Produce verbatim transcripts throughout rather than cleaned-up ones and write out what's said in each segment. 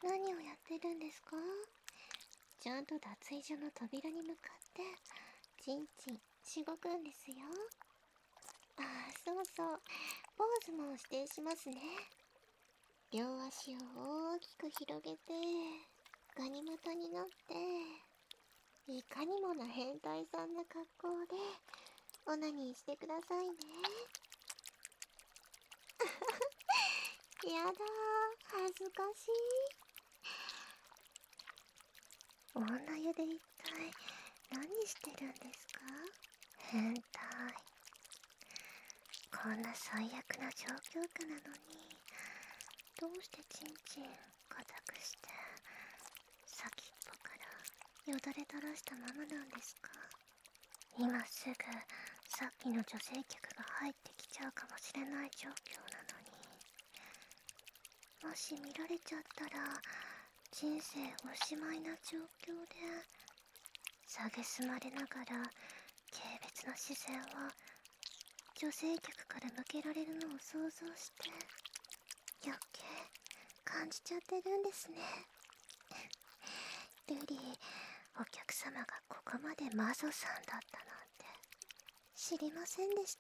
何をやってるんですか？ちゃんと脱衣所の扉に向かってチンチンしごくんですよ。ああ、そうそう、ポーズも指定しますね。両足を大きく広げてガニ股になって、いかにもな変態さんな格好でオナニーしてくださいね。やだー、恥ずかしい。女湯で一体何してるんですか？変態。こんな最悪な状況下なのに、どうしてチンチン固くして先っぽからよだれ垂らしたままなんですか？今すぐさっきの女性客が入ってきちゃうかもしれない状況なのに、もし見られちゃったら人生おしまいな状況で、蔑まれながら軽蔑な視線を女性客から向けられるのを想像して余計感じちゃってるんですね。ルリー、お客様がここまでマゾさんだったなんて知りませんでした。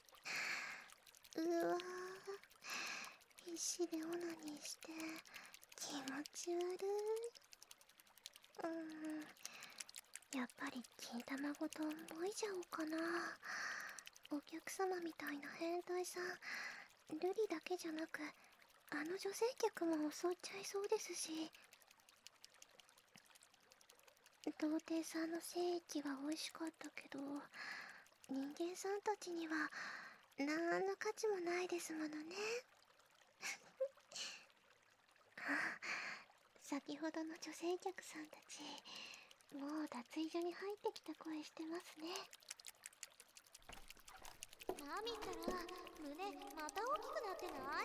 うわー、必死でオナニーして気持ち悪い。うーん、やっぱり金玉ごともいじゃおうかな。お客様みたいな変態さん、ルリだけじゃなくあの女性客も襲っちゃいそうですし、童貞さんの精液は美味しかったけど、人間さんたちにはなんの価値もないですものね。あ、先ほどの女性客さんたち、もう脱衣所に入ってきた声してますね。ナミったら胸また大きくなってない？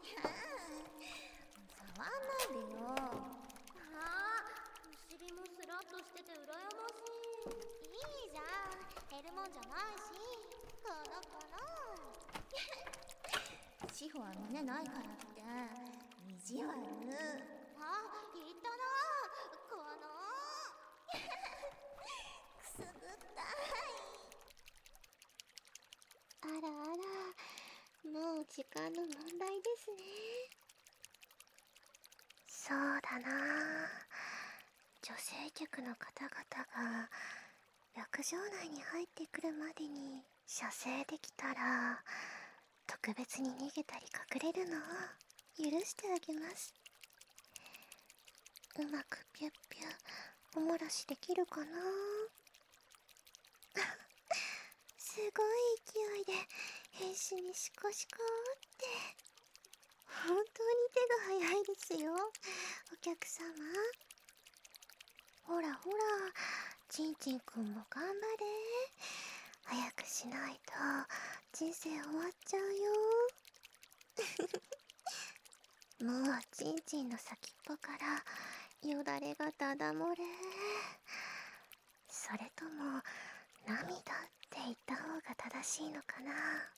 触んないでよ。 ああ、お尻もスラッとしてて羨ましい。いいじゃん、減るもんじゃないし。この子の志保は胸ないからって意地悪。 あ、言ったな、このくすぐったあらあら、もう時間の問題ですね。そうだな、女性客の方々が浴場内に入ってくるまでに射精できたら、特別に逃げたり隠れるのを許してあげます。うまくピュッピュおもらしできるかな。すごい勢いで変死にシコシコって。本当に手が早いですよ、お客様。ほらほら、ちんちんくんも頑張れ。早くしないと人生終わっちゃうよ。もうちんちんの先っぽからよだれがダダ漏れ。それとも涙って言った方が正しいのかな。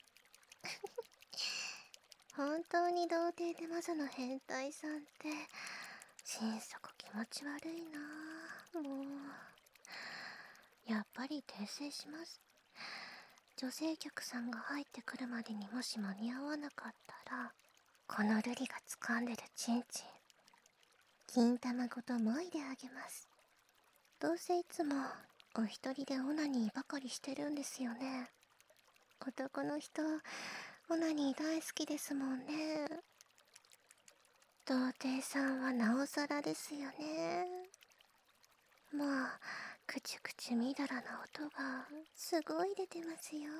本当に童貞で魔女の変態さんって心底気持ち悪いな。もうやっぱり訂正します。女性客さんが入ってくるまでにもし間に合わなかったら、このルリが掴んでるチンチン金玉ごともいであげます。どうせいつもお一人でオナニーばかりしてるんですよね。男の人オナニー大好きですもんね。童貞さんはなおさらですよね。もうくちゅくちゅみだらな音がすごい出てますよ。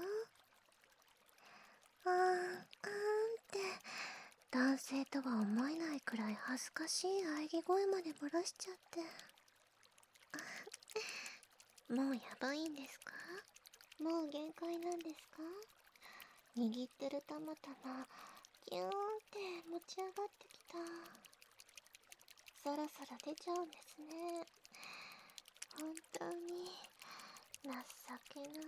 あーんあーんって男性とは思えないくらい恥ずかしい喘ぎ声まで漏らしちゃって。もうやばいんですか？もう限界なんですか？握ってるたまたまギューンって持ち上がってきた。そろそろ出ちゃうんですね。本当に情けない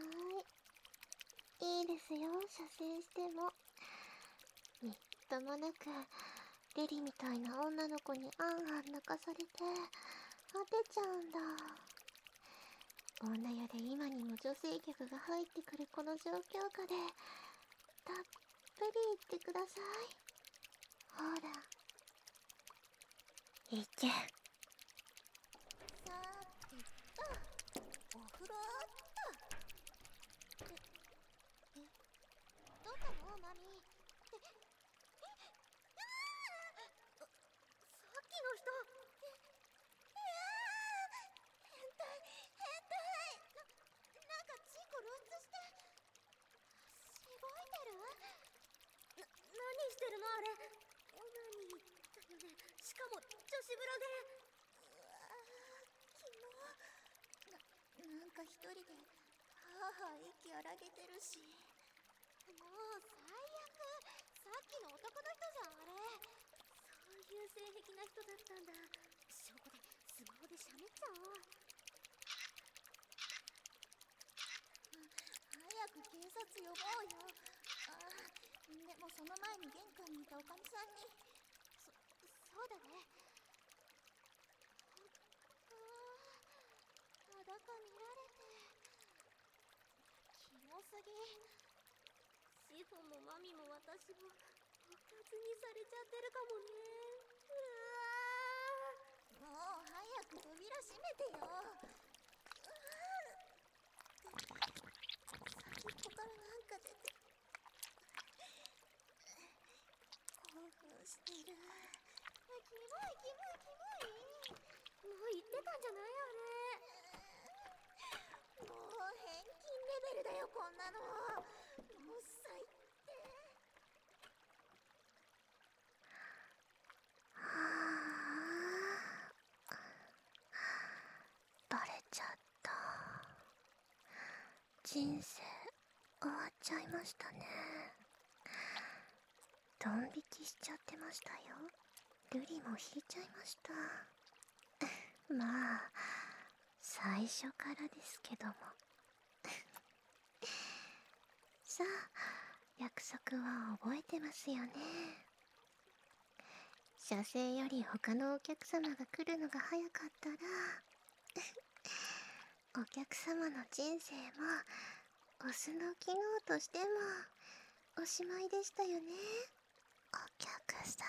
。いいですよ、射精しても。みっともなくリリみたいな女の子にあんあん泣かされて果てちゃうんだ。女屋で今にも女性客が入ってくるこの状況下でたっぷり言ってください。ほらいけ。 さーてと、お風呂っと。え、え、どうしたのマミーって。え、え、あーあ、さっきの人。え、いやー、変態、変態。な、なんかチンコ露出して、しごいてる？な、何してるのあれ。オナニーだよね。しかも女子風呂で。うわー、キモ。な、なんか一人ではあはあ息荒げてるし。もう最悪。さっきの男の人じゃんあれ。そういう性癖な人だったんだ。証拠でスマホで喋っちゃおう。早く警察呼ぼうよ。あー、でもその前に玄関にいたおかみさんに。そ、そうだね。あー、裸見られてキモすぎ。シフォンもマミも私もおかずにされちゃってるかもね。うわー、もう早く扉閉めてよ。先っぽからなんか出て興奮してる。キモいキモいキモい。もう言ってたんじゃないあれ。もう返金レベルだよこんなの。もう最低。 はあ、バレちゃった。人生終わっちゃいましたね。ドン引きしちゃってましたよ。ルリも引いちゃいました。まあ最初からですけども。さあ約束は覚えてますよね。射精より他のお客様が来るのが早かったらお客様の人生もオスの機能としてもおしまいでしたよね。お客様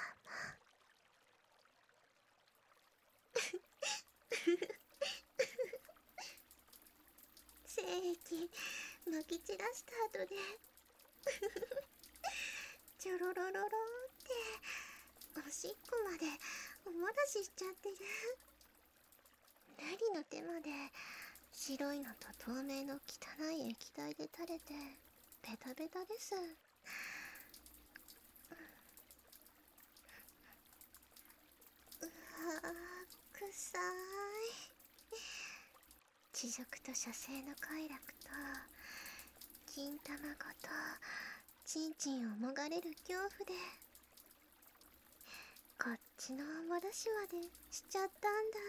精液まき散らした後でちょろろろろーっておしっこまでおもらししちゃってる。ルリの手まで白いのと透明の汚い液体で垂れてベタベタです。うわー、くさーい。地獄と射精の快楽と金卵とチンチンをもがれる恐怖でこっちのおもらしまでしちゃったんだ。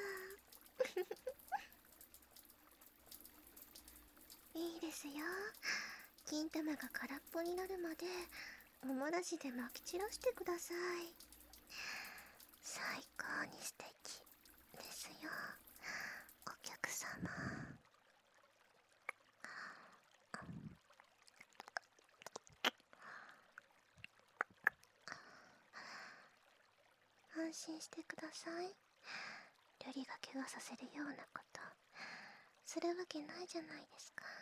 いいですよ。金玉が空っぽになるまでおもらしでまき散らしてください。最高に素敵ですよお客様。安心してください。ルリが怪我させるようなことするわけないじゃないですか。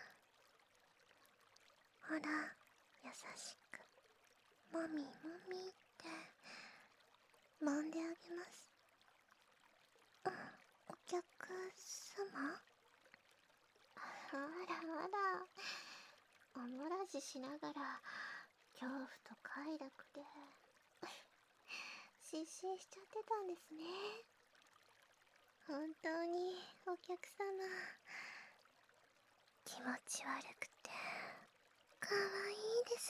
ほら優しくもみもみって揉んであげます。うん、お客様。あらあら、おもらししながら恐怖と快楽で失神しちゃってたんですね。本当にお客様気持ち悪くてかわいいです。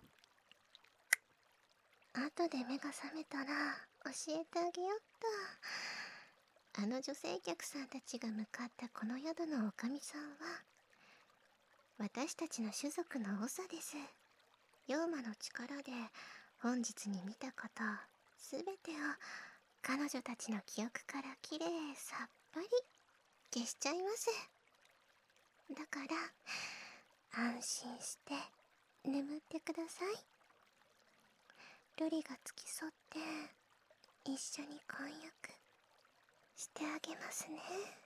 後で目が覚めたら教えてあげよっと。あの女性客さんたちが向かったこの宿のおかみさんは私たちの種族の長です。妖魔の力で本日に見たことすべてを彼女たちの記憶からきれいさっぱり消しちゃいます。だから安心して眠ってください。瑠璃が付き添って一緒に婚約してあげますね。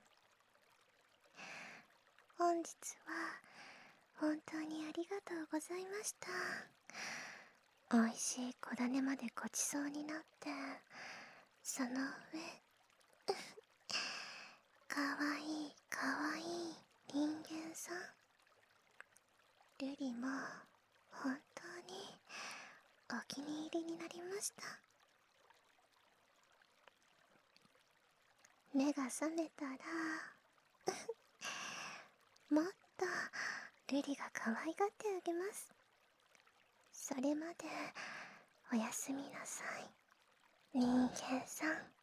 本日は本当にありがとうございました。おいしい小種までごちそうになって、その上かわいいかわいい人間さん。瑠璃も本当にお気に入りになりました。目が覚めたらもっと瑠璃が可愛がってあげます。それまでおやすみなさい、人間さん。